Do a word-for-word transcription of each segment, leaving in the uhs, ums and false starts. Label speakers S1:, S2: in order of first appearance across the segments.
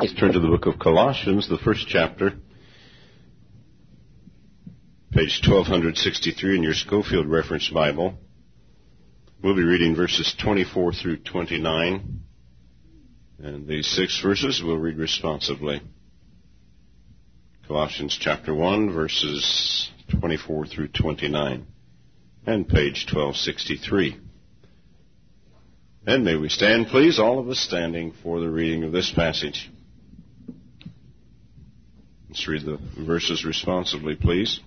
S1: Let's turn to the book of Colossians, the first chapter, page twelve sixty-three in your Schofield Reference Bible. We'll be reading verses twenty-four through twenty-nine, and these six verses we'll read responsively. Colossians chapter one, verses twenty-four through twenty-nine, and page twelve sixty-three. And may we stand, please, all of us standing for the reading of this passage. Let's read the verses responsively, please.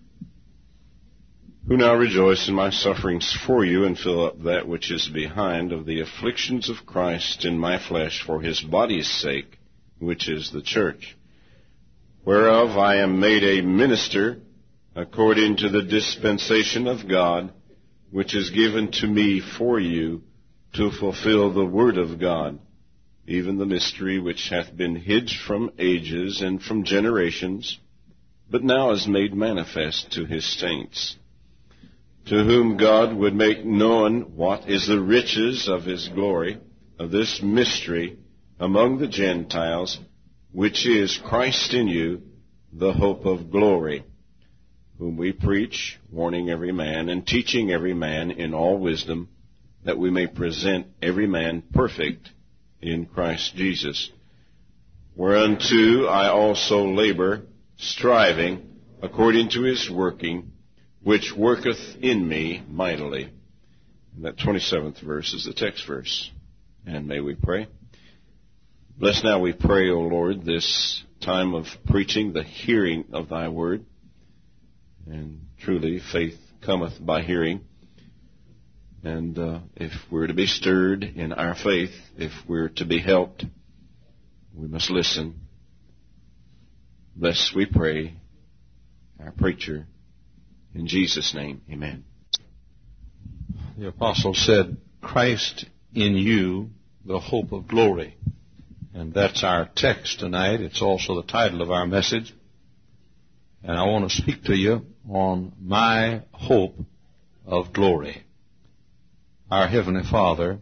S1: Who now rejoice in my sufferings for you, and fill up that which is behind of the afflictions of Christ in my flesh for his body's sake, which is the church, whereof I am made a minister according to the dispensation of God, which is given to me for you to fulfill the word of God, even the mystery which hath been hid from ages and from generations, but now is made manifest to his saints, to whom God would make known what is the riches of his glory, of this mystery among the Gentiles, which is Christ in you, the hope of glory, whom we preach, warning every man and teaching every man in all wisdom, that we may present every man perfect in Christ Jesus. Whereunto I also labor, striving according to his working, which worketh in me mightily. And that twenty-seventh verse is the text verse. And may we pray. Bless now, we pray, O Lord, this time of preaching, the hearing of thy word. And truly, faith cometh by hearing. And uh, if we're to be stirred in our faith, if we're to be helped, we must listen. Bless, we pray, our preacher. In Jesus' name, amen.
S2: The apostle said, Christ in you, the hope of glory. And that's our text tonight. It's also the title of our message. And I want to speak to you on my hope of glory. Our Heavenly Father,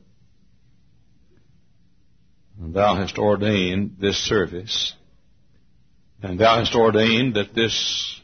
S2: thou hast ordained this service, and thou hast ordained that this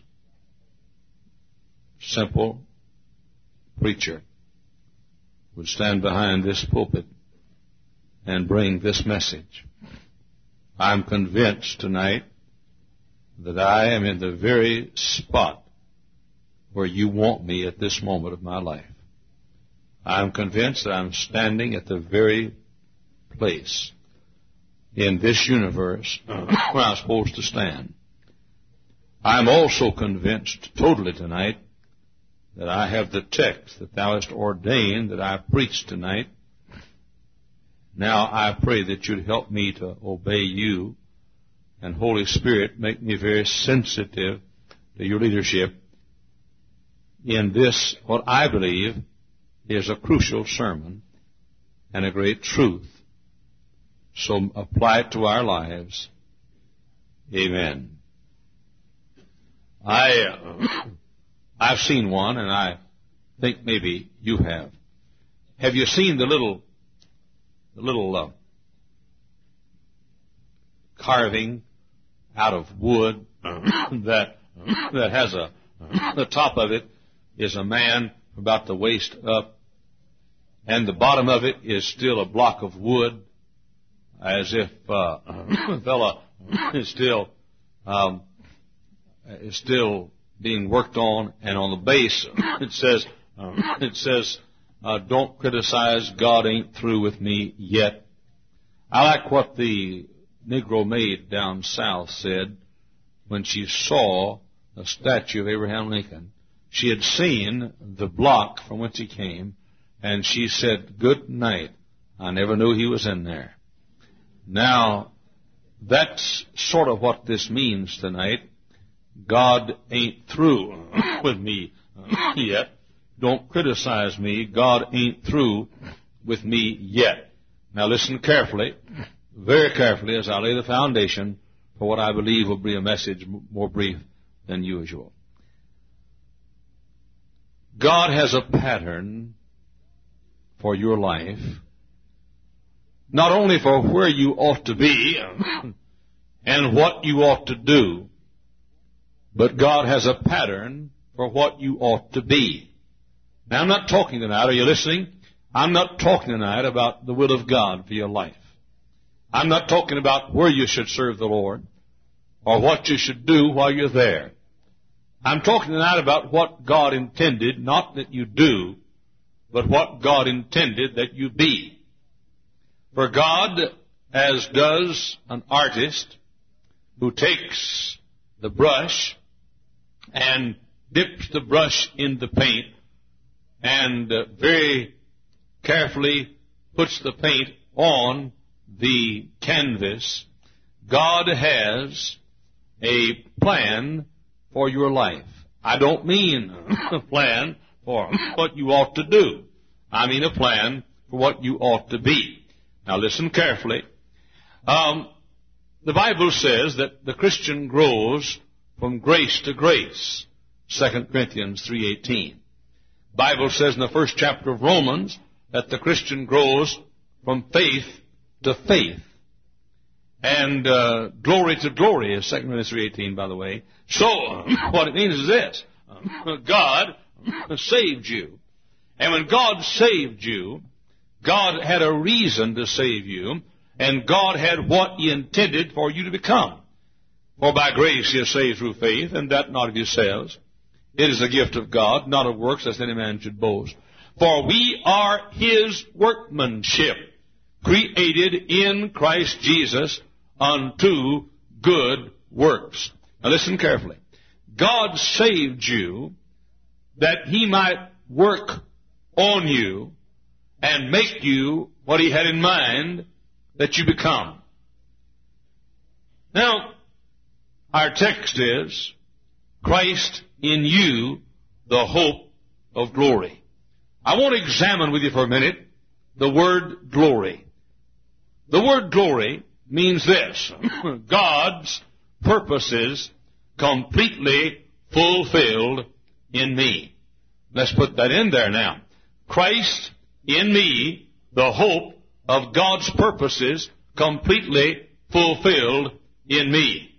S2: simple preacher would stand behind this pulpit and bring this message. I'm convinced tonight that I am in the very spot where you want me at this moment of my life. I'm convinced that I'm standing at the very place in this universe where I'm supposed to stand. I'm also convinced totally tonight that I have the text that thou hast ordained that I preach tonight. Now I pray that you'd help me to obey you, and Holy Spirit, make me very sensitive to your leadership in this, what I believe is a crucial sermon and a great truth. So apply it to our lives. Amen. I, uh, I've seen one, and I think maybe you have. Have you seen the little, the little uh, carving out of wood that that has a the top of it is a man about the waist up, and the bottom of it is still a block of wood, as if uh, a fella is still um, is still being worked on. And on the base it says uh, it says uh, "Don't criticize, God ain't through with me yet." I like what the Negro maid down south said when she saw a statue of Abraham Lincoln. She had seen the block from whence he came, and she said, "Good night. I never knew he was in there." Now, that's sort of what this means tonight. God ain't through with me yet. Don't criticize me. God ain't through with me yet. Now listen carefully, very carefully, as I lay the foundation for what I believe will be a message more brief than usual. God has a pattern for your life, not only for where you ought to be, and what you ought to do, but God has a pattern for what you ought to be. Now, I'm not talking tonight, are you listening? I'm not talking tonight about the will of God for your life. I'm not talking about where you should serve the Lord or what you should do while you're there. I'm talking tonight about what God intended, not that you do, but what God intended that you be. For God, as does an artist who takes the brush and dips the brush in the paint and uh, very carefully puts the paint on the canvas, God has a plan for your life. I don't mean a plan for what you ought to do. I mean a plan for what you ought to be. Now listen carefully. Um, the Bible says that the Christian grows from grace to grace. Second Corinthians three eighteen. The Bible says in the first chapter of Romans that the Christian grows from faith to faith. And uh, glory to glory is Second Corinthians three eighteen, by the way. So, what it means is this. God saved you. And when God saved you, God had a reason to save you, and God had what He intended for you to become. For by grace you are saved through faith, and that not of yourselves. It is a gift of God, not of works, lest any man should boast. For we are His workmanship, created in Christ Jesus unto good works. Now listen carefully. God saved you that He might work on you and make you what He had in mind that you become. Now, our text is, Christ in you, the hope of glory. I want to examine with you for a minute the word glory. The word glory means this: God's purposes completely fulfilled in me. Let's put that in there now. Christ in me, the hope of God's purposes completely fulfilled in me.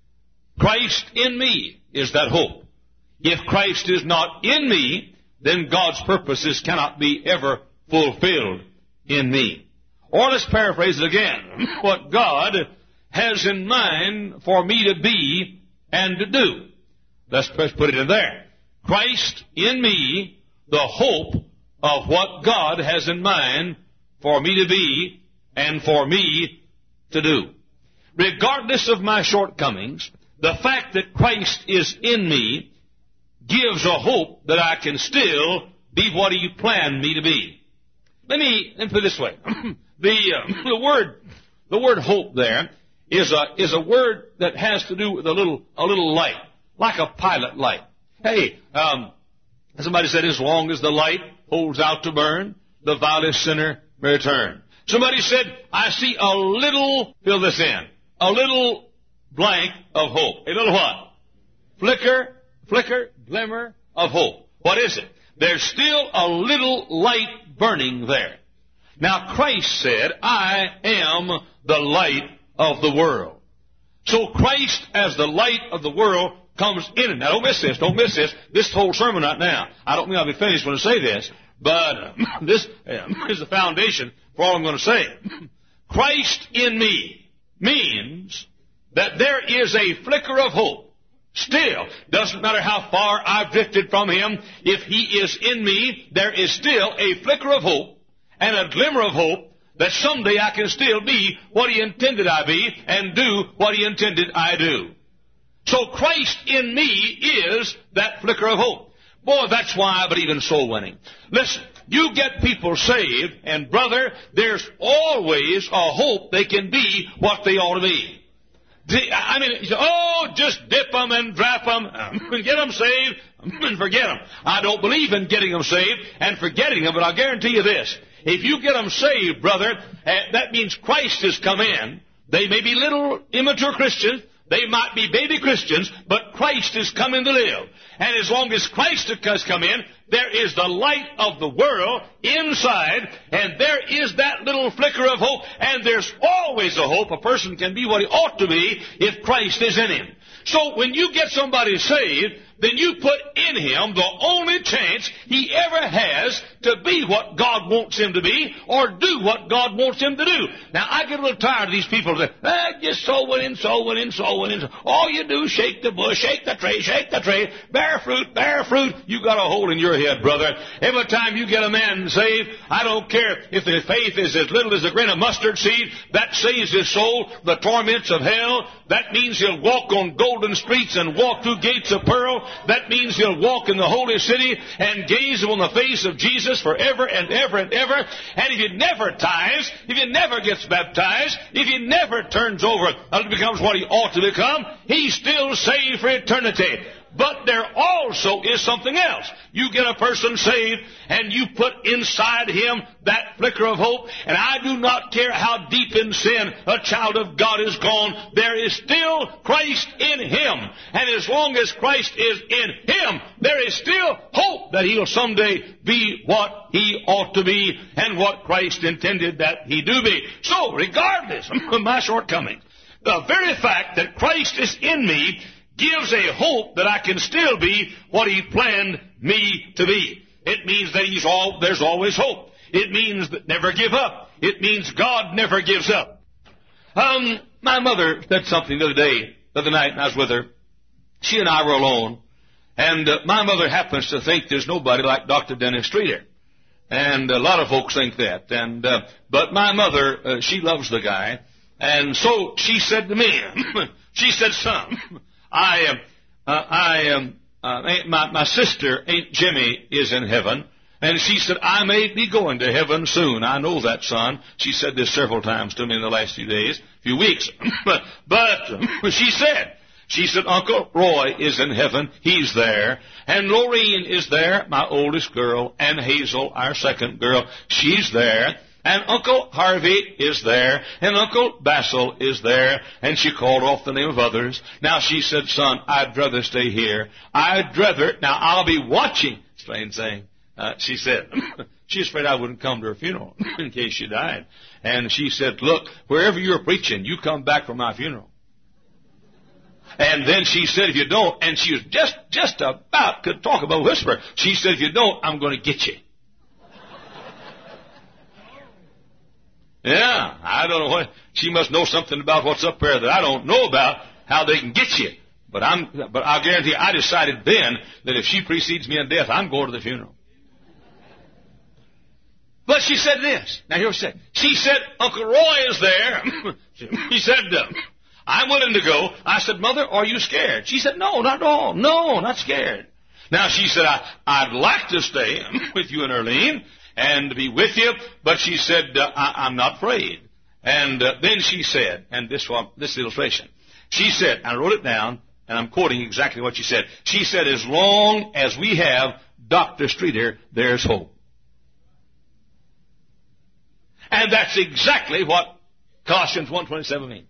S2: Christ in me is that hope. If Christ is not in me, then God's purposes cannot be ever fulfilled in me. Or let's paraphrase it again. What God has in mind for me to be and to do. Let's put it in there. Christ in me, the hope of what God has in mind for me to be and for me to do. Regardless of my shortcomings, the fact that Christ is in me gives a hope that I can still be what He planned me to be. Let me, let me put it this way. the, uh, the word, the word hope there is a, is a word that has to do with a little, a little light, like a pilot light. Hey, um, somebody said, as long as the light holds out to burn, the vilest sinner may return. Somebody said, I see a little, fill this in, a little blank of hope. A little what? Flicker, flicker, glimmer of hope. What is it? There's still a little light burning there. Now Christ said, I am the light of the world. So Christ as the light of the world comes in. Now don't miss this, don't miss this. This whole sermon right now. I don't mean I'll be finished when I say this, but uh, this uh, is the foundation for all I'm going to say. Christ in me means that there is a flicker of hope. Still, doesn't matter how far I've drifted from Him, if He is in me, there is still a flicker of hope and a glimmer of hope that someday I can still be what He intended I be and do what He intended I do. So Christ in me is that flicker of hope. Boy, that's why I believe in soul winning. Listen, you get people saved, and brother, there's always a hope they can be what they ought to be. I mean, you say, oh, just dip them and drop them, and get them saved, and forget them. I don't believe in getting them saved and forgetting them, but I'll guarantee you this. If you get them saved, brother, uh, that means Christ has come in. They may be little immature Christians. They might be baby Christians, but Christ is coming to live. And as long as Christ has come in, there is the light of the world inside, and there is that little flicker of hope, and there's always a hope. A person can be what he ought to be if Christ is in him. So when you get somebody saved, then you put in him the only chance he ever has to be what God wants him to be, or do what God wants him to do. Now, I get a little tired of these people that, ah, just sowing in, sowing in, sowing in. All you do is shake the bush, shake the tree, shake the tree, bear fruit, bear fruit. You got a hole in your head, brother. Every time you get a man saved, I don't care if his faith is as little as a grain of mustard seed, that saves his soul the torments of hell. That means he'll walk on golden streets and walk through gates of pearl. That means he'll walk in the holy city and gaze upon the face of Jesus forever and ever and ever. And if he never tithes, if he never gets baptized, if he never turns over and becomes what he ought to become, he's still saved for eternity. But there also is something else. You get a person saved and you put inside him that flicker of hope, and I do not care how deep in sin a child of God is gone, there is still Christ in him. And as long as Christ is in him, there is still hope that he'll someday be what he ought to be and what Christ intended that he do be. So, regardless of my shortcomings, the very fact that Christ is in me gives a hope that I can still be what he planned me to be. It means that he's all, there's always hope. It means that never give up. It means God never gives up. Um, my mother said something the other day, the other night, and I was with her. She and I were alone, and uh, my mother happens to think there's nobody like Doctor Dennis Streeter. And a lot of folks think that. And uh, but my mother, uh, she loves the guy, and so she said to me, she said, son, I am, uh, I am, uh, my, my sister, Aunt Jimmy, is in heaven. And she said, I may be going to heaven soon. I know that, son. She said this several times to me in the last few days, few weeks. but, but she said, she said, Uncle Roy is in heaven. He's there. And Lorene is there, my oldest girl, and Hazel, our second girl. She's there. And Uncle Harvey is there, and Uncle Basil is there, and she called off the name of others. Now she said, son, I'd rather stay here. I'd rather, now I'll be watching, strange thing. Uh, she said, she's afraid I wouldn't come to her funeral in case she died. And she said, look, wherever you're preaching, you come back for my funeral. And then she said, if you don't, and she was just, just about to talk about whisper, she said, if you don't, I'm going to get you. Yeah, I don't know what, she must know something about what's up there that I don't know about, how they can get you. But I'm, but I'll guarantee you, I decided then that if she precedes me in death, I'm going to the funeral. But she said this. Now, here what she said. She said, Uncle Roy is there. He said, uh, I'm willing to go. I said, Mother, are you scared? She said, no, not at all. No, not scared. Now, she said, I, I'd like to stay with you and Erlene and to be with you, but she said, uh, I, I'm not afraid. And uh, then she said, and this one, this illustration, she said, I wrote it down, and I'm quoting exactly what she said. She said, as long as we have Doctor Streeter, there's hope. And that's exactly what Colossians one twenty-seven means.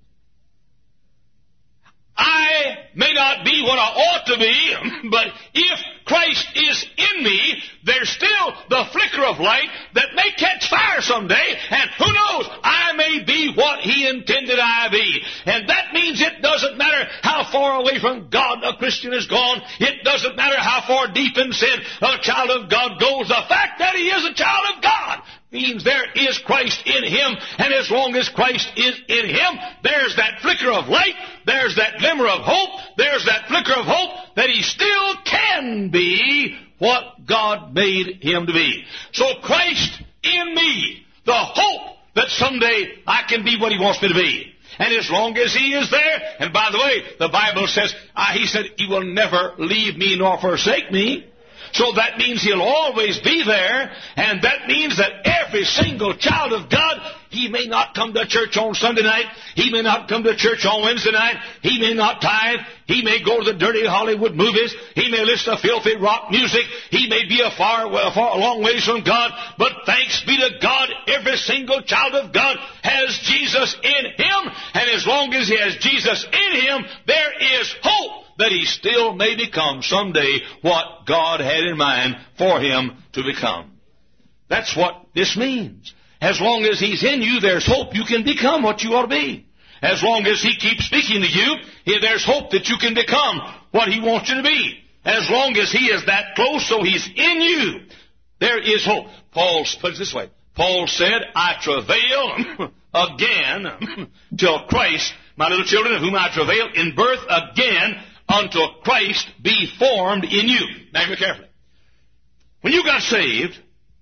S2: I may not be what I ought to be, but if Christ is in me, there's still the flicker of light that may catch fire someday, and who knows, I may be what He intended I be. And that means it doesn't matter how far away from God a Christian is gone. It doesn't matter how far deep in sin a child of God goes. The fact that he is a child of God means there is Christ in him, and as long as Christ is in him, there's that flicker of light, there's that glimmer of hope, there's that flicker of hope that he still can be what God made him to be. So Christ in me, the hope that someday I can be what he wants me to be. And as long as he is there, and by the way, the Bible says, uh, he said, he will never leave me nor forsake me. So that means He'll always be there, and that means that every single child of God, he may not come to church on Sunday night, he may not come to church on Wednesday night, he may not tithe, he may go to the dirty Hollywood movies, he may listen to filthy rock music, he may be a far, a far a long ways from God, but thanks be to God, every single child of God has Jesus in him, and as long as he has Jesus in him, there is hope that he still may become someday what God had in mind for him to become. That's what this means. As long as he's in you, there's hope you can become what you ought to be. As long as he keeps speaking to you, there's hope that you can become what he wants you to be. As long as he is that close, so he's in you, there is hope. Paul puts it this way. Paul said, I travail again till Christ, my little children, of whom I travail in birth again until Christ be formed in you. Now hear me carefully. When you got saved,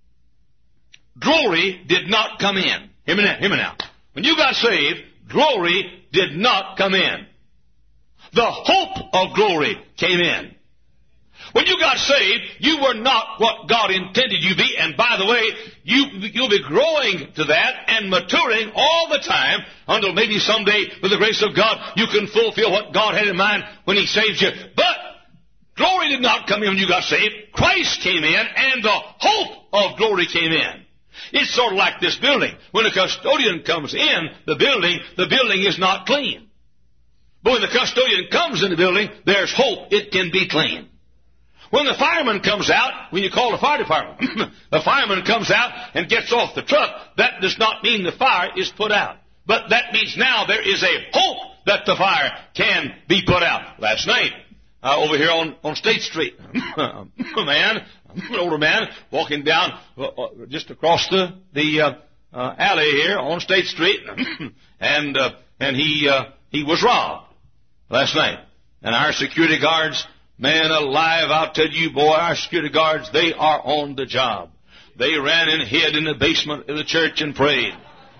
S2: glory did not come in. Hear me now. Hear me now. When you got saved, glory did not come in. The hope of glory came in. When you got saved, you were not what God intended you to be. And by the way, you, you'll be growing to that and maturing all the time until maybe someday, with the grace of God, you can fulfill what God had in mind when He saved you. But glory did not come in when you got saved. Christ came in, and the hope of glory came in. It's sort of like this building. When a custodian comes in the building, the building is not clean. But when the custodian comes in the building, there's hope it can be clean. When the fireman comes out, when you call the fire department, the fireman comes out and gets off the truck, that does not mean the fire is put out. But that means now there is a hope that the fire can be put out. Last night, uh, over here on, on State Street, a man, an older man, walking down uh, just across the, the uh, uh, alley here on State Street, and uh, and he uh, he was robbed last night. And our security guards, man alive, I'll tell you, boy, our security guards, they are on the job. They ran and hid in the basement of the church and prayed.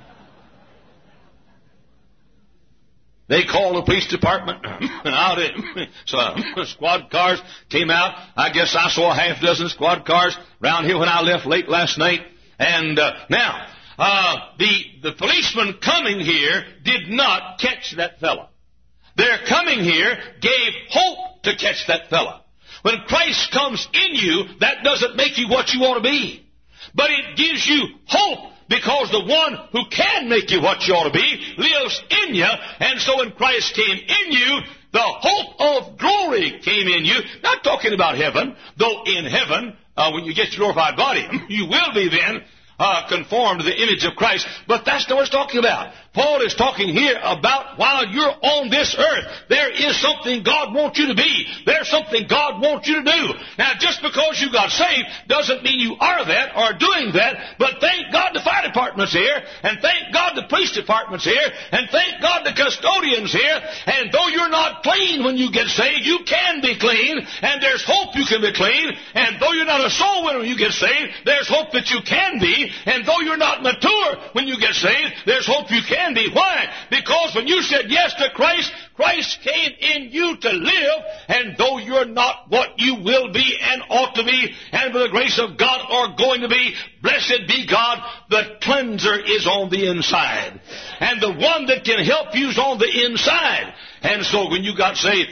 S2: They called the police department, and out it, so squad cars came out. I guess I saw a half dozen squad cars around here when I left late last night. And uh, now, uh, the the policeman coming here did not catch that fella. Their coming here gave hope to catch that fella. When Christ comes in you, that doesn't make you what you ought to be. But it gives you hope, because the one who can make you what you ought to be lives in you. And so when Christ came in you, the hope of glory came in you. Not talking about heaven, though in heaven, uh, when you get your glorified body, you will be then Uh, conformed to the image of Christ. But that's not what it's talking about. Paul is talking here about while you're on this earth, there is something God wants you to be. There's something God wants you to do. Now, just because you got saved doesn't mean you are that or doing that, but thank God the fire department's here, and thank God the police department's here, and thank God the custodian's here, and though you're not clean when you get saved, you can be clean, and there's hope you can be clean, and though you're not a soul winner when you get saved, there's hope that you can be. And though you're not mature when you get saved, there's hope you can be. Why? Because when you said yes to Christ, Christ came in you to live, and though you're not what you will be and ought to be, and by the grace of God are going to be, blessed be God, the cleanser is on the inside. And the one that can help you is on the inside. And so when you got saved,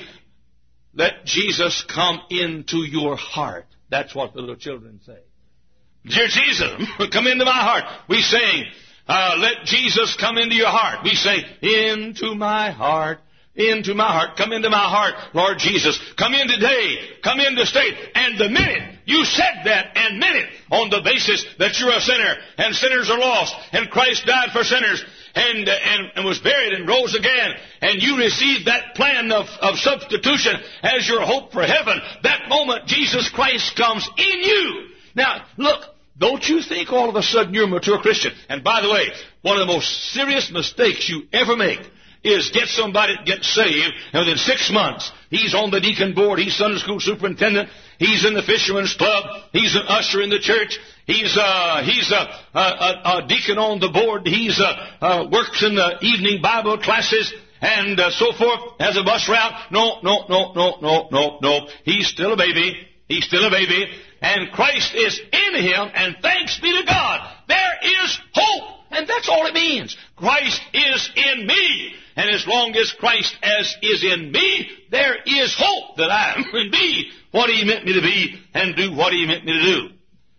S2: let Jesus come into your heart. That's what the little children say. Dear Jesus, come into my heart. We sing, uh, let Jesus come into your heart. We say, into my heart, into my heart, come into my heart, Lord Jesus. Come in today, come in this day. And the minute you said that and meant it on the basis that you're a sinner and sinners are lost and Christ died for sinners and, and, and was buried and rose again, and you received that plan of, of substitution as your hope for heaven, that moment Jesus Christ comes in you. Now, look, don't you think all of a sudden you're a mature Christian. And by the way, one of the most serious mistakes you ever make is get somebody that gets saved, and within six months, he's on the deacon board, he's Sunday school superintendent, he's in the fisherman's club, he's an usher in the church, he's uh, he's a, a, a deacon on the board, he's uh, uh, works in the evening Bible classes, and uh, so forth, has a bus route. No, no, no, no, no, no, no. He's still a baby. He's still a baby. and Christ is in him, and thanks be to God, there is hope. And that's all it means. Christ is in me. And as long as Christ as is in me, there is hope that I can be what he meant me to be and do what he meant me to do.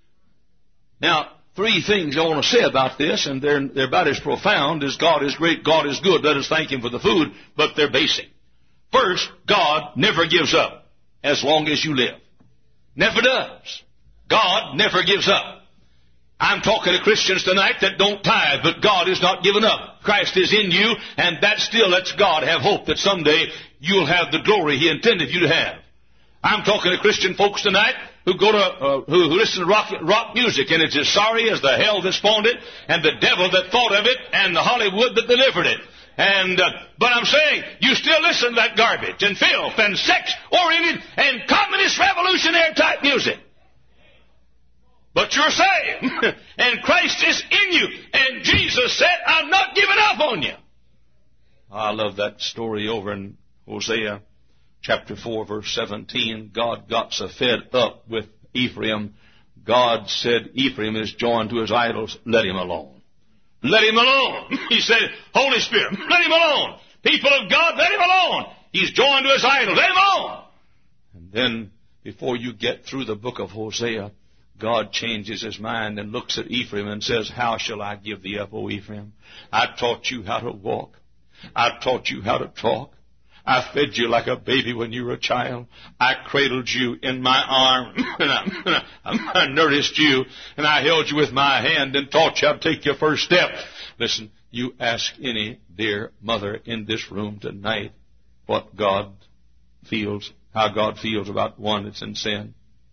S2: Now, three things I want to say about this, and they're, they're about as profound as God is great, God is good, let us thank him for the food, but they're basic. First, God never gives up as long as you live. Never does. God never gives up. I'm talking to Christians tonight that don't tithe, but God is not given up. Christ is in you, and that still lets God have hope that someday you'll have the glory he intended you to have. I'm talking to Christian folks tonight who go to, uh, who, who listen to rock, rock music, and it's as sorry as the hell that spawned it, and the devil that thought of it, and the Hollywood that delivered it. And, uh, but I'm saying, you still listen to that garbage, and filth, and sex-oriented, and communist revolutionary type music. But you're saved, and Christ is in you, and Jesus said, I'm not giving up on you. I love that story over in Hosea chapter four, verse seventeen. God got so fed up with Ephraim, God said, Ephraim is joined to his idols, let him alone. Let him alone. He said, Holy Spirit, let him alone. People of God, let him alone. He's joined to his idols, let him alone. And then, before you get through the book of Hosea, God changes his mind and looks at Ephraim and says, how shall I give thee up, O Ephraim? I taught you how to walk. I taught you how to talk. I fed you like a baby when you were a child. I cradled you in my arm, and I, and I, I nourished you, and I held you with my hand and taught you how to take your first step. Listen, you ask any dear mother in this room tonight what God feels, how God feels about one that's in sin.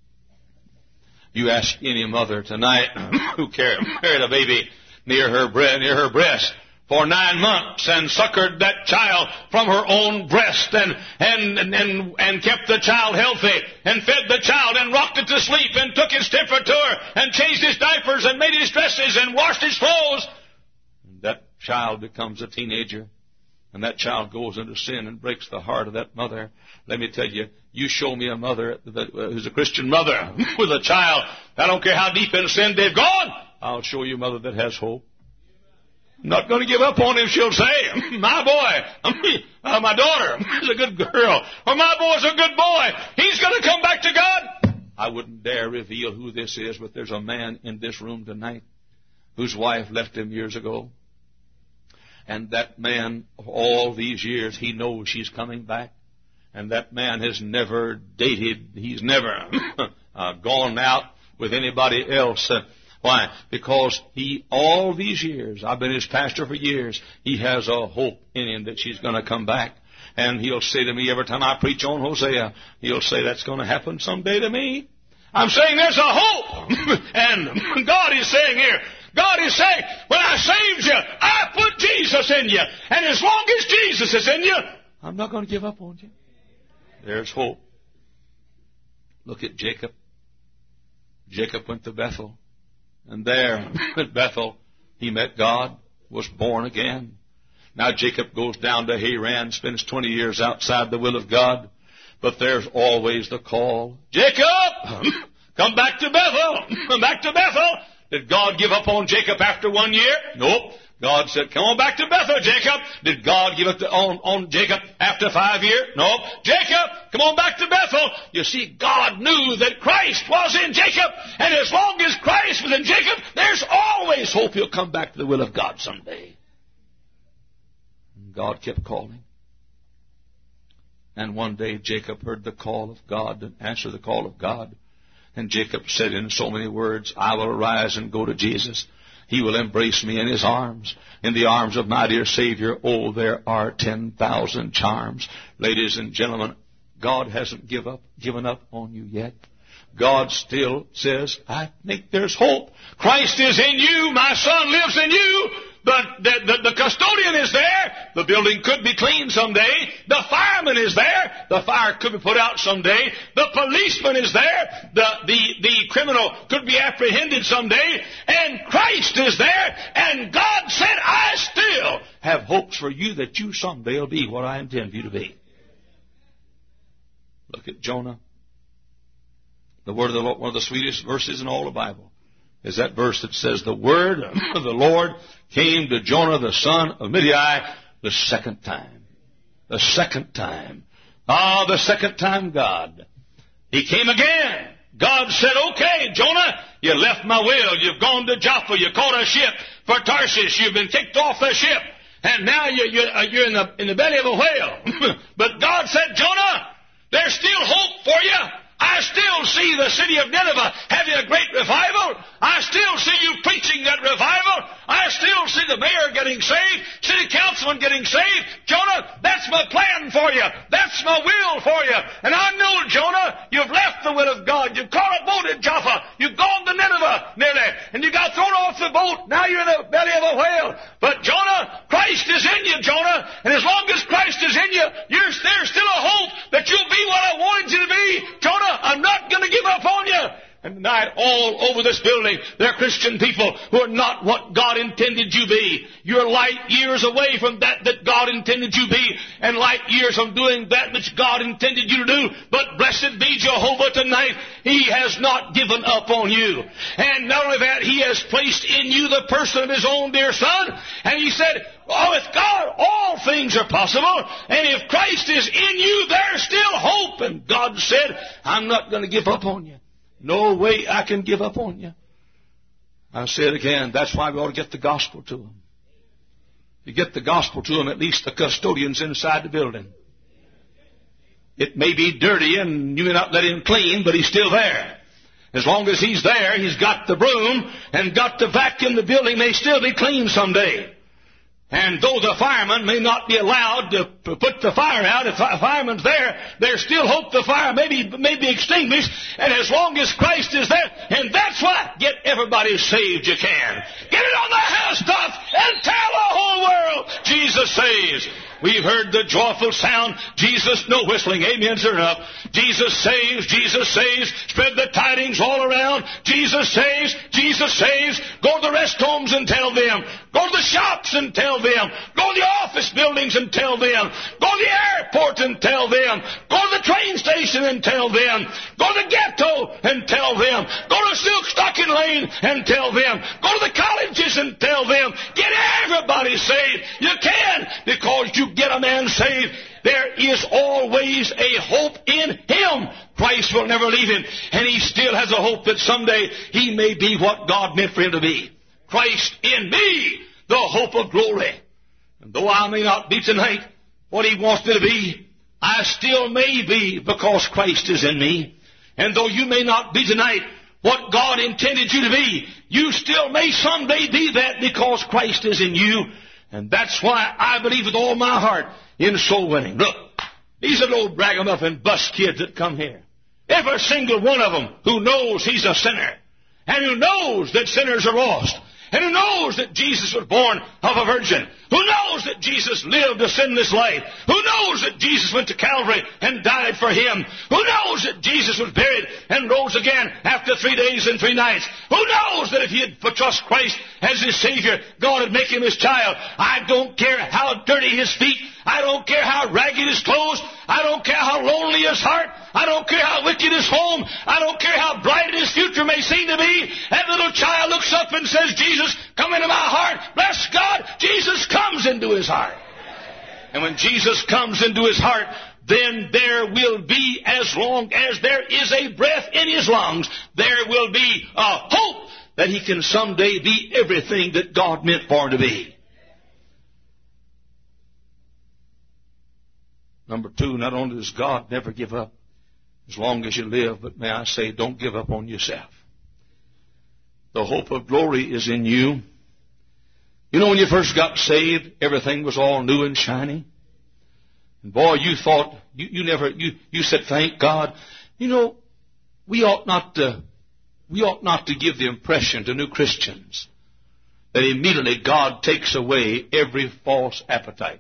S2: You ask any mother tonight who carried a baby near her breast, near her breast for nine months and suckered that child from her own breast and, and, and, and kept the child healthy and fed the child and rocked it to sleep and took his temperature and changed his diapers and made his dresses and washed his clothes. And that child becomes a teenager, and that child goes into sin and breaks the heart of that mother. Let me tell you, you show me a mother who's a Christian mother with a child, I don't care how deep in sin they've gone, I'll show you a mother that has hope. I'm not going to give up on him, she'll say. My boy, uh, my daughter is a good girl, or my boy's a good boy. He's going to come back to God. I wouldn't dare reveal who this is, but there's a man in this room tonight whose wife left him years ago. And that man, all these years, he knows she's coming back. And that man has never dated. He's never uh, gone out with anybody else. Uh, why? Because he, all these years, I've been his pastor for years, he has a hope in him that she's going to come back. And he'll say to me every time I preach on Hosea, he'll say, that's going to happen someday to me. I'm saying there's a hope. And God is saying here, God is saying, when I saved you, I put Jesus in you. And as long as Jesus is in you, I'm not going to give up on you. There's hope. Look at Jacob. Jacob went to Bethel. And there at Bethel, he met God, was born again. Now Jacob goes down to Haran, spends twenty years outside the will of God. But there's always the call, Jacob, come back to Bethel. Come back to Bethel. Did God give up on Jacob after one year? Nope. God said, come on back to Bethel, Jacob. Did God give up on, on Jacob after five years? Nope. Jacob, come on back to Bethel. You see, God knew that Christ was in Jacob. And as long as Christ was in Jacob, there's always hope he'll come back to the will of God someday. And God kept calling. And one day Jacob heard the call of God and answered the call of God. And Jacob said in so many words, I will arise and go to Jesus. He will embrace me in his arms. In the arms of my dear Savior, oh, there are ten thousand charms. Ladies and gentlemen, God hasn't give up, given up on you yet. God still says, I think there's hope. Christ is in you. My son lives in you. The, the, the, the custodian is there. The building could be cleaned someday. The fireman is there. The fire could be put out someday. The policeman is there. The, the, the criminal could be apprehended someday. And Christ is there. And God said, I still have hopes for you that you someday will be what I intend for you to be. Look at Jonah. The word of the Lord, one of the sweetest verses in all the Bible, is that verse that says, the word of the Lord came to Jonah the son of Amittai the second time. The second time. Ah, the second time, God. He came again. God said, okay, Jonah, you left my will. You've gone to Joppa. You caught a ship for Tarshish. You've been kicked off the ship. And now you're, you're, you're in, the, in the belly of a whale. But God said, Jonah, there's still hope for you. I still see the city of Nineveh having a great revival. I still see you preaching that revival. I still see the mayor getting saved, city councilman getting saved. Jonah, that's my plan for you. That's my will for you. And I know, Jonah, you've left the will of God. You've caught a boat at Joppa. You've gone to Nineveh nearly. And you got thrown off the boat. Now you're in the belly of a whale. But Jonah, Christ is in you, Jonah. And as long as Christ is in you, you're, there's still a hope that you'll be what I wanted you to be. Jonah, I'm not going to give up on you. And tonight, all over this building, there are Christian people who are not what God intended you be. You're light years away from that that God intended you be, and light years from doing that which God intended you to do. But blessed be Jehovah tonight. He has not given up on you. And not only that, He has placed in you the person of His own dear Son. And He said, oh, with God, all things are possible. And if Christ is in you, there's still hope. And God said, I'm not going to give up on you. No way I can give up on you. I say it again. That's why we ought to get the gospel to them. You get the gospel to them, at least the custodians inside the building. It may be dirty and you may not let him clean, but he's still there. As long as he's there, he's got the broom and got to vacuum the building, may still be clean someday. And though the fireman may not be allowed to put the fire out, if the fireman's there, there's still hope the fire may be, may be extinguished. And as long as Christ is there, and that's why, get everybody saved you can. Get it on the housetop and tell the whole world Jesus saves. We've heard the joyful sound. Jesus, no whistling. Amens are enough. Jesus saves. Jesus saves. Spread the tidings all around. Jesus saves. Jesus saves. Go to the rest homes and tell them. Go to the shops and tell them. Go to the office buildings and tell them. Go to the airport and tell them. Go to the train station and tell them. Go to the ghetto and tell them. Go to Silk Stocking Lane and tell them. Go to the colleges and tell them. Get everybody saved. You can, because you get a man saved, there is always a hope in him. Christ will never leave him, and he still has a hope that someday he may be what God meant for him to be. Christ in me, the hope of glory. And though I may not be tonight what he wants me to be, I still may be because Christ is in me. And though you may not be tonight what God intended you to be, you still may someday be that because Christ is in you. And that's why I believe with all my heart in soul winning. Look, these are no ragamuffin bus kids that come here. Every single one of them who knows he's a sinner, and who knows that sinners are lost, and who knows that Jesus was born of a virgin, who knows that Jesus lived a sinless life, who knows that Jesus went to Calvary and died for him, who knows that Jesus was buried and rose again after three days and three nights, who knows that if he had trust Christ as his Savior, God would make him his child. I don't care how dirty his feet, I don't care how ragged his clothes, I don't care how lonely his heart, I don't care how wicked his home, I don't care how bright his future may seem to be. That little child looks up and says, Jesus, come into my heart. Bless God, Jesus comes into his heart. And when Jesus comes into his heart, then there will be, as long as there is a breath in his lungs, there will be a hope that he can someday be everything that God meant for him to be. Number two, not only does God never give up as long as you live, but may I say, don't give up on yourself. The hope of glory is in you. You know, when you first got saved, everything was all new and shiny. And boy, you thought, you, you never, you, you said, thank God. You know, we ought not to, we ought not to give the impression to new Christians that immediately God takes away every false appetite.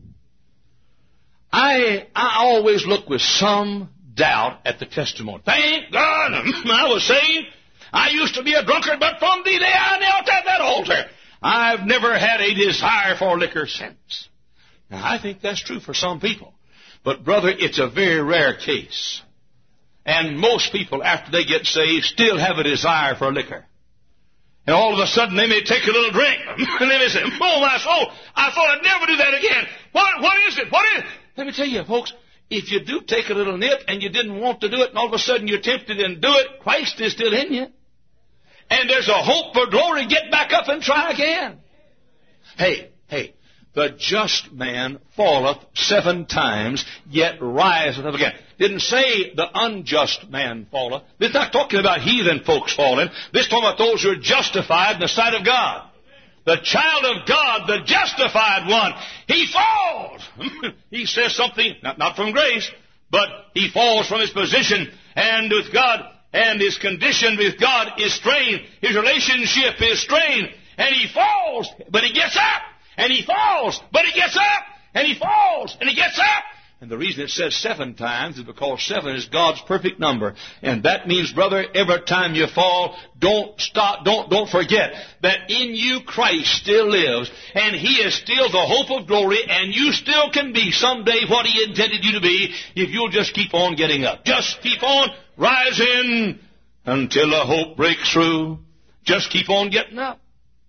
S2: I, I always look with some doubt at the testimony. Thank God I was saved. I used to be a drunkard, but from the day I knelt at that altar, I've never had a desire for liquor since. Now, I think that's true for some people. But, brother, it's a very rare case. And most people, after they get saved, still have a desire for liquor. And all of a sudden, they may take a little drink, and they may say, "Oh, my soul, I thought I'd never do that again. What, what is it? What is it?" Let me tell you, folks, if you do take a little nip and you didn't want to do it, and all of a sudden you're tempted and do it, Christ is still in you. And there's a hope for glory. Get back up and try again. Hey, hey, the just man falleth seven times, yet riseth up again. Didn't say the unjust man falleth. This is not talking about heathen folks falling. This is talking about those who are justified in the sight of God. The child of God, the justified one, he falls. He says something, not, not from grace, but he falls from his position and with God, and his condition with God is strained. His relationship is strained, and he falls, but he gets up. And he falls, but he gets up, and he falls, and he gets up. And the reason it says seven times is because seven is God's perfect number. And that means, brother, every time you fall, don't stop, don't, don't forget that in you Christ still lives, and he is still the hope of glory, and you still can be someday what he intended you to be if you'll just keep on getting up. Just keep on rising until the hope breaks through. Just keep on getting up.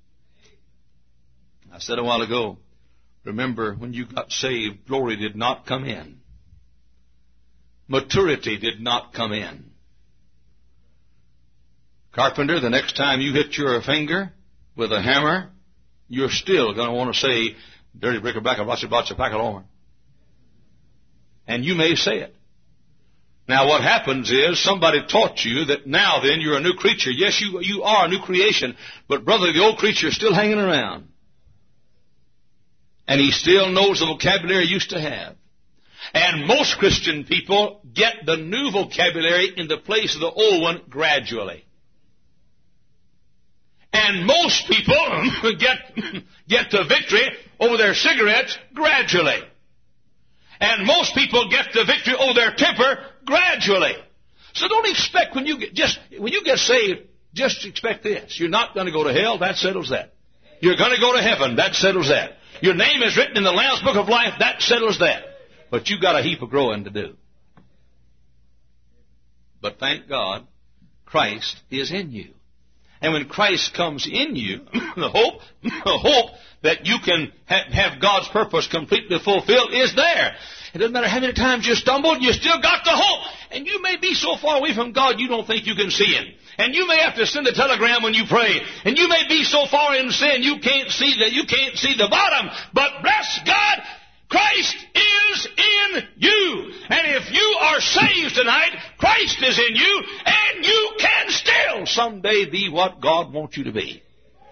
S2: I said a while ago, remember when you got saved, glory did not come in. Maturity did not come in. Carpenter, the next time you hit your finger with a hammer, you're still going to want to say, "Dirty bricker back, botcha, botcha, pack along." And you may say it. Now what happens is somebody taught you that now then you're a new creature. Yes, you, you are a new creation, but brother, the old creature is still hanging around. And he still knows the vocabulary he used to have. And most Christian people get the new vocabulary in the place of the old one gradually. And most people get, get the victory over their cigarettes gradually. And most people get the victory over their temper gradually. So don't expect when you get, just, when you get saved, just expect this. You're not going to go to hell, that settles that. You're going to go to heaven, that settles that. Your name is written in the Lamb's Book of Life, that settles that. But you've got a heap of growing to do. But thank God, Christ is in you. And when Christ comes in you, the hope, the hope that you can ha- have God's purpose completely fulfilled is there. It doesn't matter how many times you stumbled, you still got the hope. And you may be so far away from God you don't think you can see Him. And you may have to send a telegram when you pray. And you may be so far in sin you can't see the, you can't see the bottom. But bless God, Christ is in you. And if you are saved tonight, Christ is in you, and you can still someday be what God wants you to be.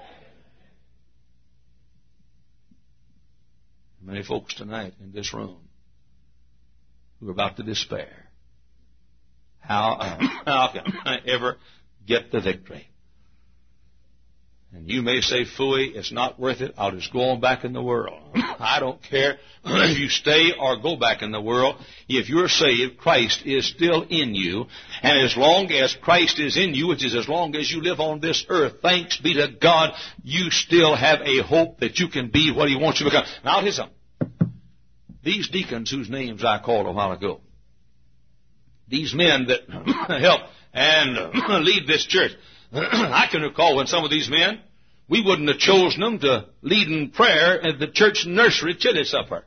S2: Many folks tonight in this room who are about to despair. How, how can I ever get the victory? And you may say, "Phooey, it's not worth it. I'll just go on back in the world." I don't care if you stay or go back in the world. If you're saved, Christ is still in you. And as long as Christ is in you, which is as long as you live on this earth, thanks be to God, you still have a hope that you can be what He wants you to become. Now, I'll tell you something. These deacons whose names I called a while ago, these men that help and lead this church, I can recall when some of these men, we wouldn't have chosen them to lead in prayer at the church nursery chili supper.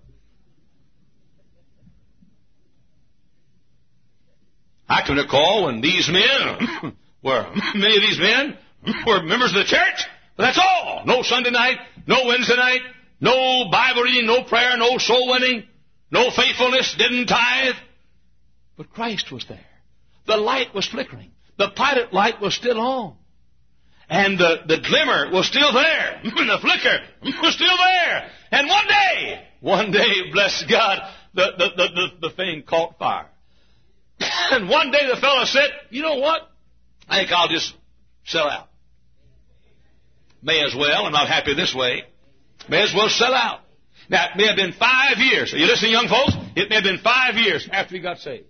S2: I can recall when these men were, many of these men were members of the church, but that's all. No Sunday night, no Wednesday night, no Bible reading, no prayer, no soul winning, no faithfulness, didn't tithe. But Christ was there. The light was flickering. The pilot light was still on. And the, the glimmer was still there. The flicker was still there. And one day, one day, bless God, the, the, the, the, the thing caught fire. And one day the fellow said, "You know what? I think I'll just sell out. May as well. I'm not happy this way. May as well sell out." Now, it may have been five years. Are you listening, young folks? It may have been five years after he got saved.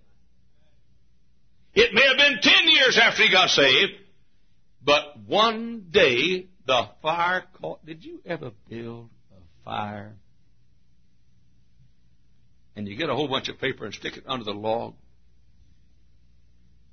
S2: It may have been ten years after he got saved. But one day, the fire caught. Did you ever build a fire? And you get a whole bunch of paper and stick it under the log.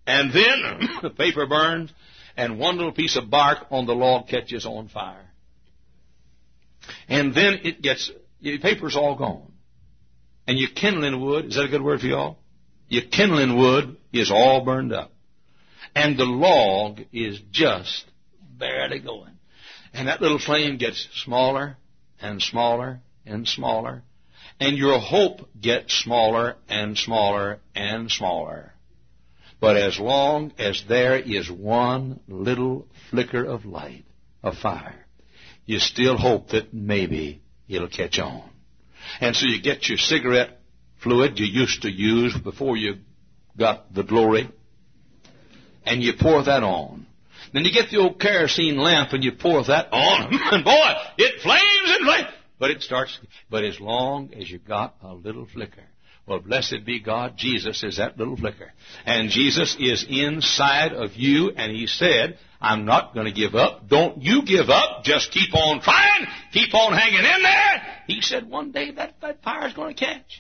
S2: And then the paper burns, and one little piece of bark on the log catches on fire. And then it gets, the paper's all gone. And your kindling wood, is that a good word for y'all? Your kindling wood is all burned up. And the log is just barely going. And that little flame gets smaller and smaller and smaller. And your hope gets smaller and smaller and smaller. But as long as there is one little flicker of light, of fire, you still hope that maybe it'll catch on. And so you get your cigarette fluid you used to use before you got the glory, and you pour that on. Then you get the old kerosene lamp and you pour that on, and boy, it flames and flames. But it starts, but as long as you got a little flicker. Well, blessed be God, Jesus is that little flicker. And Jesus is inside of you, and He said, I'm not going to give up. Don't you give up. Just keep on trying. Keep on hanging in there. He said one day that, that fire is going to catch.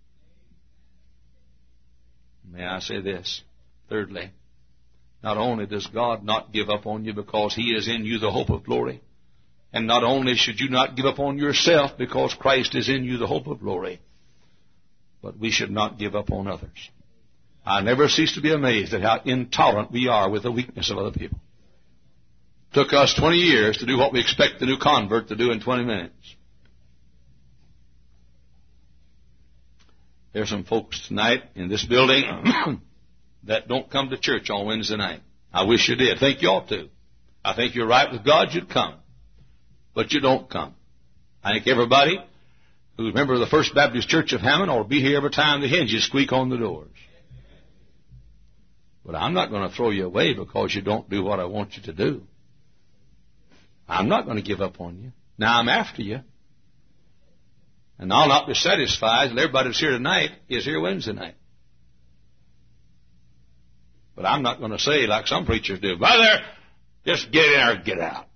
S2: May I say this? Thirdly, not only does God not give up on you because He is in you the hope of glory, and not only should you not give up on yourself because Christ is in you the hope of glory, but we should not give up on others. I never cease to be amazed at how intolerant we are with the weakness of other people. It took us twenty years to do what we expect the new convert to do in twenty minutes. There's some folks tonight in this building that don't come to church on Wednesday night. I wish you did. I think you ought to. I think you're right with God, you'd come. But you don't come. I think everybody who's a member of the First Baptist Church of Hammond ought to be here every time the hinges squeak on the doors. But I'm not going to throw you away because you don't do what I want you to do. I'm not going to give up on you. Now I'm after you. And I'll not be satisfied that everybody that's here tonight is here Wednesday night. But I'm not going to say like some preachers do, brother, just get in there and get out.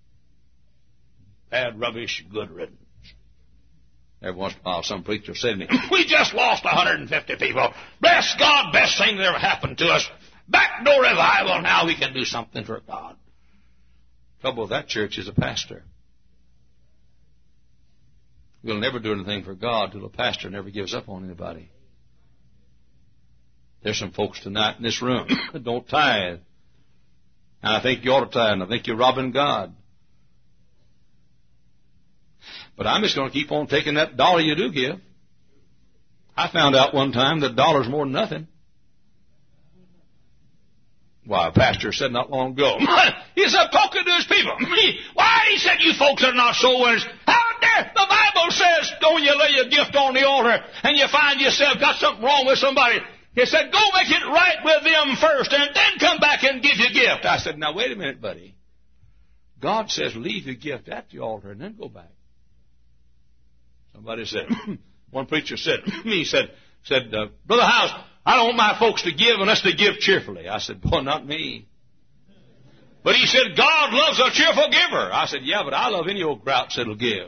S2: Bad rubbish, good riddance. Every once in a while some preacher said to me, we just lost one hundred fifty people. Bless God, best thing that ever happened to us. Backdoor revival, now we can do something for God. Trouble with that church is a pastor. We'll never do anything for God till a pastor never gives up on anybody. There's some folks tonight in this room that don't tithe. And I think you ought to tithe, and I think you're robbing God. But I'm just going to keep on taking that dollar you do give. I found out one time that a dollar's more than nothing. Why, a pastor said not long ago, he's up talking to his people. Why, he said, you folks are not soul winners. How dare, the Bible says, don't you lay your gift on the altar and you find yourself got something wrong with somebody. He said, go make it right with them first and then come back and give your gift. I said, now wait a minute, buddy. God says leave your gift at the altar and then go back. Somebody said, one preacher said, he said, said, uh, Brother House, I don't want my folks to give unless they give cheerfully. I said, boy, not me. But he said, God loves a cheerful giver. I said, yeah, but I love any old grouch that'll give.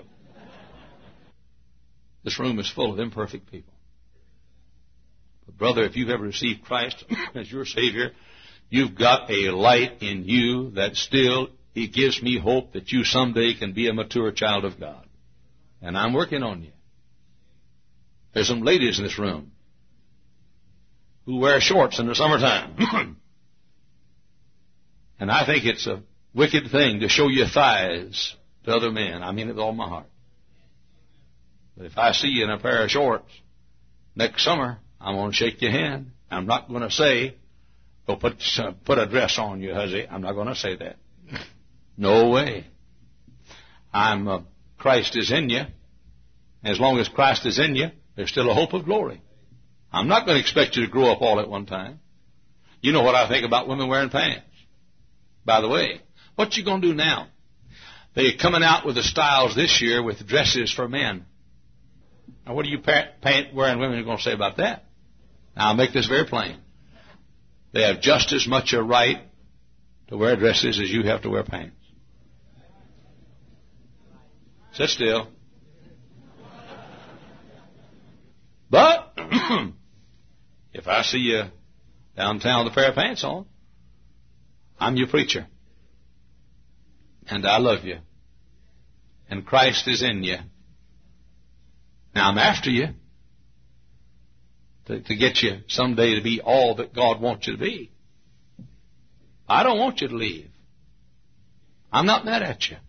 S2: This room is full of imperfect people. But brother, if you've ever received Christ as your Savior, you've got a light in you that still, it gives me hope that you someday can be a mature child of God. And I'm working on you. There's some ladies in this room who wear shorts in the summertime. And I think it's a wicked thing to show your thighs to other men. I mean it with all my heart. But if I see you in a pair of shorts next summer, I'm going to shake your hand. I'm not going to say, go put, put a dress on you, huzzy. I'm not going to say that. No way. I'm, uh, Christ is in you. As long as Christ is in you, there's still a hope of glory. I'm not going to expect you to grow up all at one time. You know what I think about women wearing pants. By the way, what you going to do now? They're coming out with the styles this year with dresses for men. Now, what are you pant wearing women going to say about that? Now, I'll make this very plain. They have just as much a right to wear dresses as you have to wear pants. Sit still. But if I see you downtown with a pair of pants on. I'm your preacher. And I love you. And Christ is in you. Now I'm after you to, to get you someday to be all that God wants you to be. I don't want you to leave. I'm not mad at you.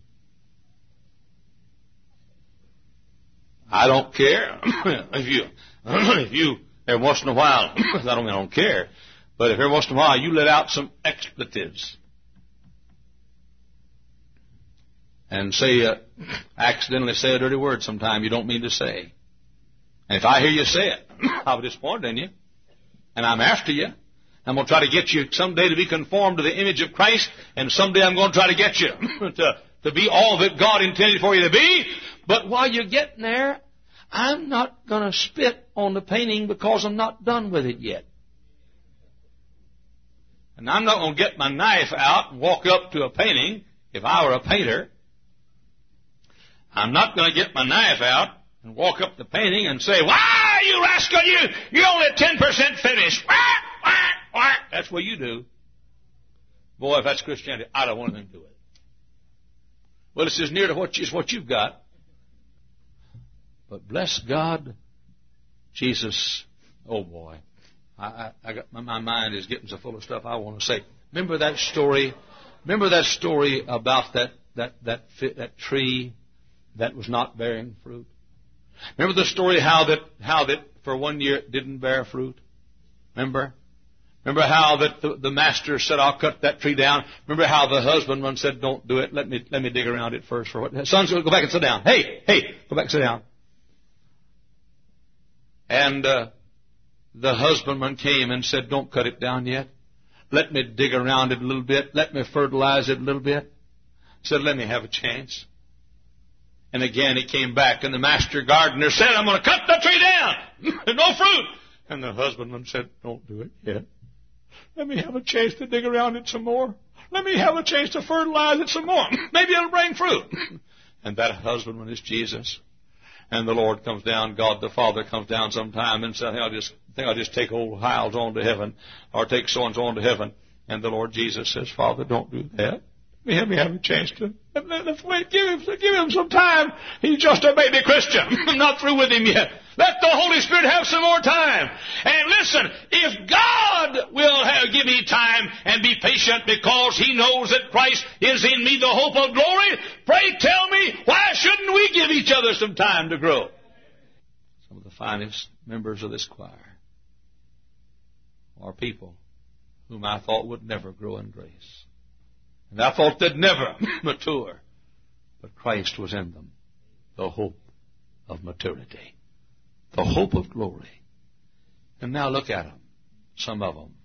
S2: I don't care if you, if you, every once in a while, I don't mean I don't care, but if every once in a while you let out some expletives and say, uh, accidentally say a dirty word sometime you don't mean to say. And if I hear you say it, I'll be disappointed in you. And I'm after you. I'm going to try to get you someday to be conformed to the image of Christ, and someday I'm going to try to get you to, to be all that God intended for you to be. But while you're getting there, I'm not going to spit on the painting because I'm not done with it yet. And I'm not going to get my knife out and walk up to a painting if I were a painter. I'm not going to get my knife out and walk up to the painting and say, "Why, you rascal, you, you're only ten percent finished." Wah, wah, wah. That's what you do. Boy, if that's Christianity, I don't want anything to do with it. Well, it's as near to what, you, as what you've got. But bless God, Jesus, oh boy, I, I, I got, my, my mind is getting so full of stuff I want to say. Remember that story? Remember that story about that that that that tree that was not bearing fruit? Remember the story how that how that for one year it didn't bear fruit? Remember? Remember how that the, the master said, "I'll cut that tree down." Remember how the husbandman said, "Don't do it. Let me let me dig around it first for what." Sons, go back and sit down. Hey, hey, go back and sit down. And uh, the husbandman came and said, "Don't cut it down yet. Let me dig around it a little bit. Let me fertilize it a little bit." He said, "Let me have a chance." And again he came back, and the master gardener said, "I'm going to cut the tree down. No fruit." And the husbandman said, "Don't do it yet. Let me have a chance to dig around it some more. Let me have a chance to fertilize it some more. Maybe it'll bring fruit." And that husbandman is Jesus. And the Lord comes down, God the Father comes down sometime and says, I'll just, I think I'll just take old Hiles on to heaven, or take so-and-so on to heaven. And the Lord Jesus says, "Father, don't do that. Let me have a chance to, let's wait, give him, give him some time. He's just a baby Christian. I'm not through with him yet. Let the Holy Spirit have some more time. And listen, if God will have, give me time and be patient because He knows that Christ is in me, the hope of glory, pray tell me, why shouldn't we give each other some time to grow? Some of the finest members of this choir are people whom I thought would never grow in grace. And I thought they'd never mature. But Christ was in them, the hope of maturity, the hope of glory. And now look at them, some of them.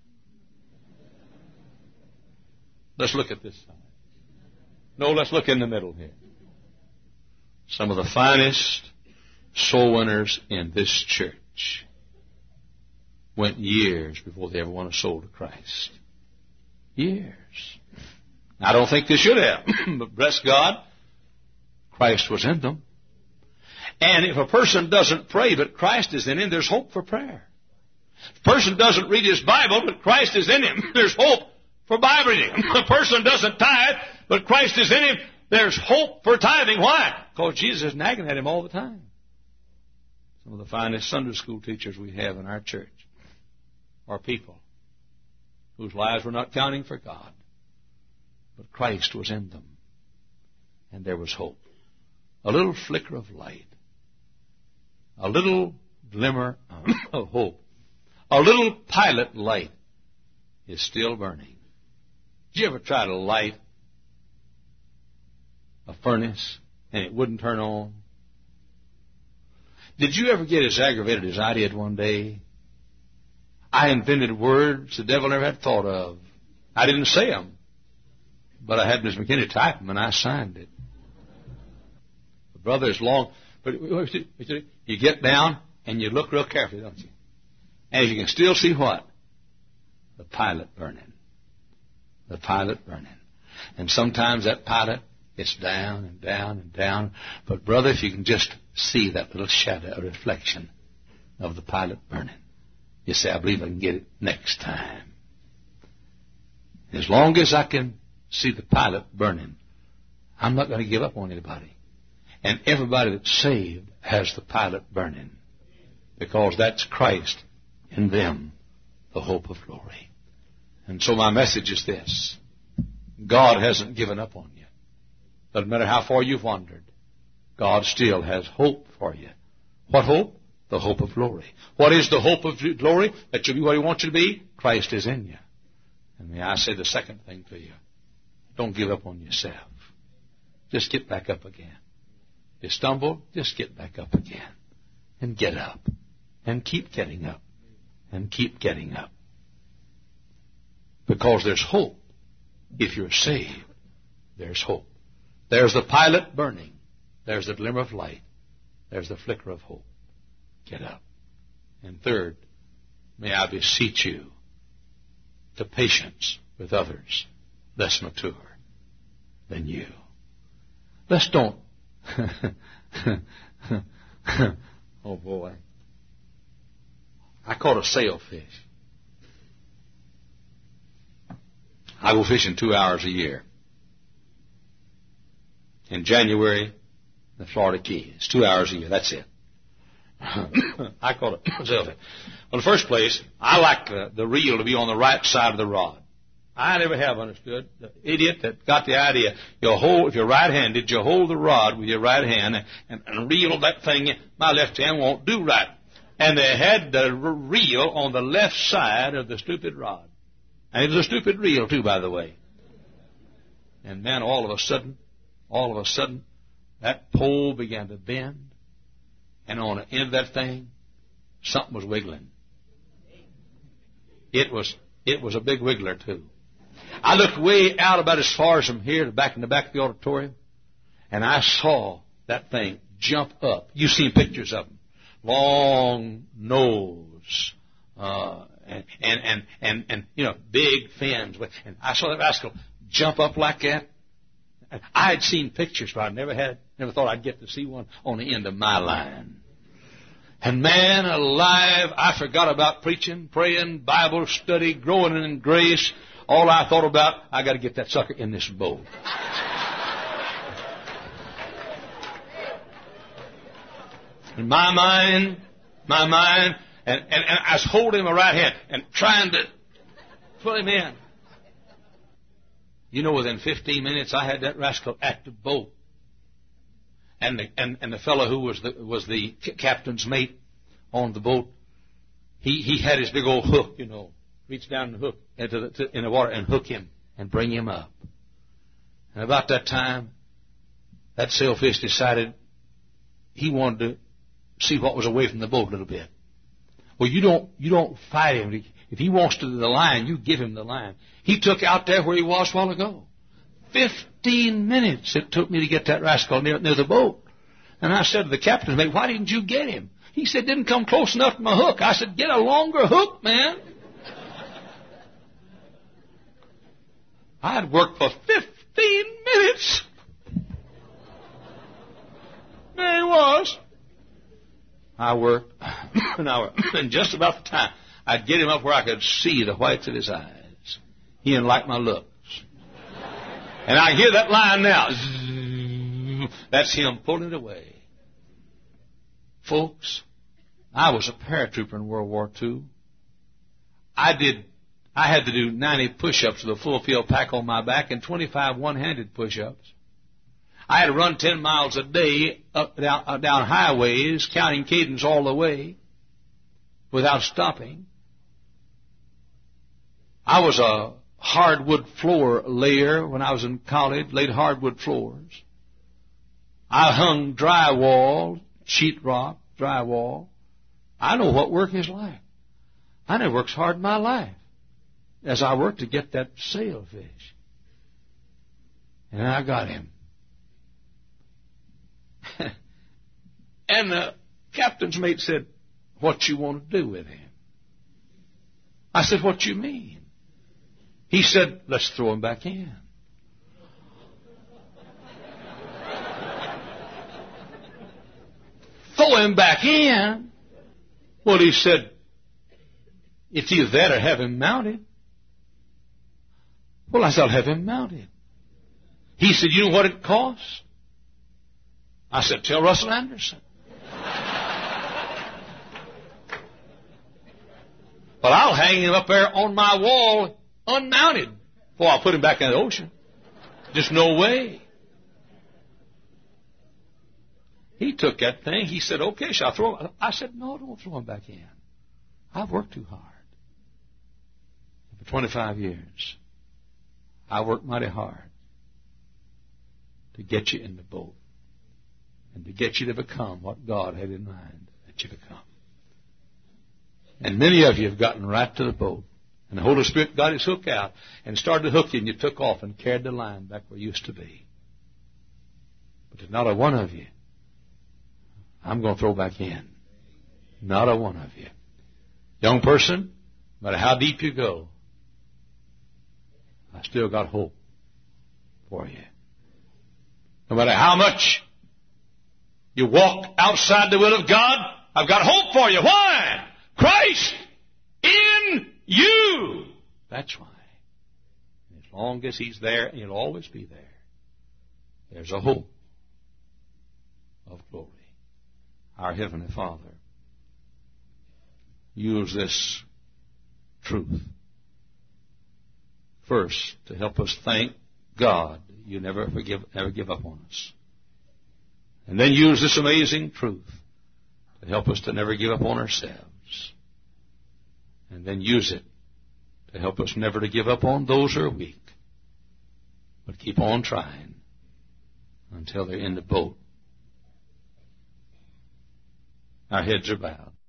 S2: Let's look at this side. No, let's look in the middle here. Some of the finest soul winners in this church went years before they ever won a soul to Christ. Years. I don't think they should have, but bless God, Christ was in them. And if a person doesn't pray, but Christ is in him, there's hope for prayer. If a person doesn't read his Bible, but Christ is in him, there's hope for Bible reading. If a person doesn't tithe, but Christ is in him, there's hope for tithing. Why? Because Jesus is nagging at him all the time. Some of the finest Sunday school teachers we have in our church are people whose lives were not counting for God. But Christ was in them, and there was hope. A little flicker of light, a little glimmer of hope, a little pilot light is still burning. Did you ever try to light a furnace and it wouldn't turn on? Did you ever get as aggravated as I did one day? I invented words the devil never had thought of. I didn't say them. But I had Miss McKinney type them, and I signed it. But brother, it's long. But you get down, and you look real carefully, don't you? And you can still see what? The pilot burning. The pilot burning. And sometimes that pilot gets down and down and down. But brother, if you can just see that little shadow, a reflection of the pilot burning, you say, I believe I can get it next time. As long as I can see the pilot burning, I'm not going to give up on anybody. And everybody that's saved has the pilot burning, because that's Christ in them, the hope of glory. And so my message is this: God hasn't given up on you. Doesn't matter how far you've wandered, God still has hope for you. What hope? The hope of glory. What is the hope of glory? That you'll be what He wants you to be? Christ is in you. And may I say the second thing to you: don't give up on yourself. Just get back up again. You stumble, just get back up again. And get up. And keep getting up. And keep getting up. Because there's hope. If you're saved, there's hope. There's the pilot burning. There's the glimmer of light. There's the flicker of hope. Get up. And third, may I beseech you to patience with others less mature than you. Let's don't. Oh boy. I caught a sailfish. I go fishing two hours a year. In January, the Florida Keys. Two hours a year. That's it. I caught a sailfish. Well, in the first place, I like the, the reel to be on the right side of the rod. I never have understood. The idiot that got the idea, you hold, if you're right-handed, you hold the rod with your right hand and, and reel that thing. My left hand won't do right. And they had the reel on the left side of the stupid rod. And it was a stupid reel, too, by the way. And man, all of a sudden, all of a sudden, that pole began to bend. And on the end of that thing, something was wiggling. It was, it was a big wiggler, too. I looked way out about as far as from here to back in the back of the auditorium, and I saw that thing jump up. You've seen pictures of them. Long nose, uh, and, and, and, and, and, you know, big fins. And I saw that rascal jump up like that. I had seen pictures, but I never had, never thought I'd get to see one on the end of my line. And man alive, I forgot about preaching, praying, Bible study, growing in grace. All I thought about, I got to get that sucker in this boat. In my mind, my mind, and, and, and I was holding my right hand and trying to pull him in. You know, within fifteen minutes, I had that rascal at the boat. And the, and, and the fellow who was the, was the captain's mate on the boat, he, he had his big old hook, you know, reach down and hook into the, to, in the water and hook him and bring him up. And about that time, that sailfish decided he wanted to see what was away from the boat a little bit. Well, you don't, you don't fight him. If he wants to the line, you give him the line. He took out there where he was a while ago. Fifteen minutes it took me to get that rascal near, near the boat. And I said to the captain, mate, why didn't you get him? He said, didn't come close enough to my hook. I said, get a longer hook, man. I had worked for fifteen minutes. There he was. I worked an hour. And just about the time I'd get him up where I could see the whites of his eyes, he didn't like my looks. And I hear that line now. That's him pulling it away. Folks, I was a paratrooper in World War Two. I did, I had to do ninety push-ups with a full field pack on my back and twenty-five one-handed push-ups. I had to run ten miles a day up down, uh, down highways, counting cadence all the way, without stopping. I was a hardwood floor layer when I was in college, laid hardwood floors. I hung drywall, sheetrock, drywall. I know what work is like. I never worked hard in my life as I worked to get that sailfish. And I got him. And the captain's mate said, what you want to do with him? I said, what you mean? He said, let's throw him back in. Throw him back in? Well, he said, it's either that or have him mounted. Well, I said, I'll have him mounted. He said, you know what it costs? I said, tell Russell Anderson. But I'll hang him up there on my wall unmounted before I put him back in the ocean. Just no way. He took that thing. He said, okay, shall I throw him? I said, no, don't throw him back in. I've worked too hard. For twenty-five years, I worked mighty hard to get you in the boat and to get you to become what God had in mind that you become. And many of you have gotten right to the boat. And the Holy Spirit got his hook out and started to hook you, and you took off and carried the line back where you used to be. But there's not a one of you I'm going to throw back in. Not a one of you. Young person, no matter how deep you go, I still got hope for you. No matter how much you walk outside the will of God, I've got hope for you. Why? Christ in you. That's why. As long as he's there, and he'll always be there, there's a hope of glory. Our Heavenly Father, use this truth first to help us thank God you never forgive, never give up on us. And then use this amazing truth to help us to never give up on ourselves. And then use it to help us never to give up on those who are weak, but keep on trying until they're in the boat. Our heads are bowed.